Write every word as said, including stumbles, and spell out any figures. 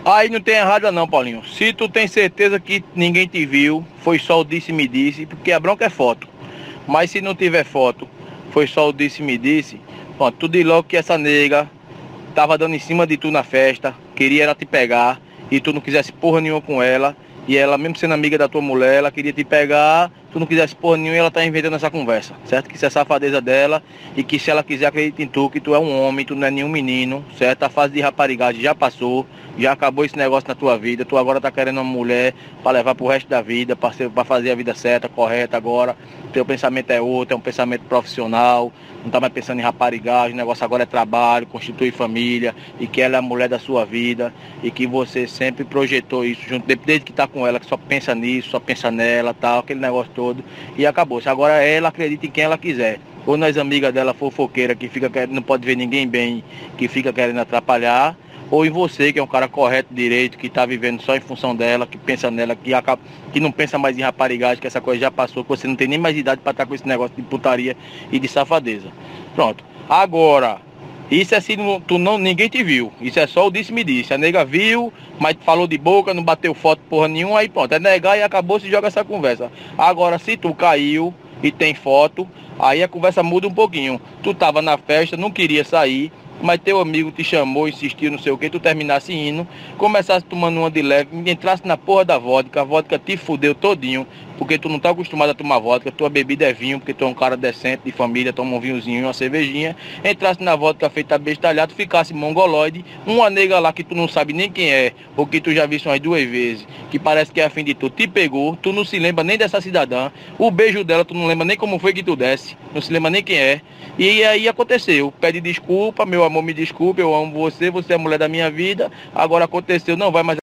Aí não tem errado não, Paulinho. Se tu tem certeza que ninguém te viu, foi só o disse-me disse, porque a bronca é foto. Mas se não tiver foto, foi só o disse-me disse, pronto, tu diz logo que essa nega tava dando em cima de tu na festa, queria ela te pegar, e tu não quisesse porra nenhuma com ela, e ela, mesmo sendo amiga da tua mulher, ela queria te pegar, tu não quisesse porra nenhuma e ela tá inventando essa conversa, certo? Que isso é safadeza dela, e que se ela quiser acreditar em tu, que tu é um homem, tu não é nenhum menino, certo? A fase de raparigagem já passou, já acabou esse negócio na tua vida, tu agora tá querendo uma mulher para levar pro resto da vida, para fazer a vida certa, correta agora, teu pensamento é outro, é um pensamento profissional, não tá mais pensando em raparigagem, o negócio agora é trabalho, constituir família, e que ela é a mulher da sua vida, e que você sempre projetou isso junto, desde que tá com ela, que só pensa nisso, só pensa nela, tal, aquele negócio todo, e acabou. Agora ela acredita em quem ela quiser. Ou nas amigas dela fofoqueira que fica querendo, não pode ver ninguém bem, que fica querendo atrapalhar, ou em você, que é um cara correto, direito, que está vivendo só em função dela, que pensa nela, que, acaba, que não pensa mais em raparigagem, que essa coisa já passou, que você não tem nem mais idade para estar com esse negócio de putaria e de safadeza. Pronto. Agora, isso é se não, tu não, ninguém te viu. Isso é só o disse-me disse. A nega viu, mas falou de boca, não bateu foto porra nenhuma, aí pronto. É negar e acabou, se joga essa conversa. Agora, se tu caiu e tem foto, aí a conversa muda um pouquinho. Tu tava na festa, não queria sair, mas teu amigo te chamou, insistiu, não sei o que, tu terminasse indo, começasse tomando uma de leve, entrasse na porra da vodka, a vodka te fudeu todinho, porque tu não tá acostumado a tomar vodka, tua bebida é vinho, porque tu é um cara decente, de família, toma um vinhozinho, uma cervejinha, entrasse na vodka feita bestalhado, ficasse mongoloide, uma nega lá que tu não sabe nem quem é, ou que tu já viste umas duas vezes, que parece que é afim de tu, te pegou, tu não se lembra nem dessa cidadã, o beijo dela tu não lembra nem como foi que tu desse, não se lembra nem quem é, e aí aconteceu, pede desculpa, meu amor, me desculpe, eu amo você, você é a mulher da minha vida, agora aconteceu, não vai mais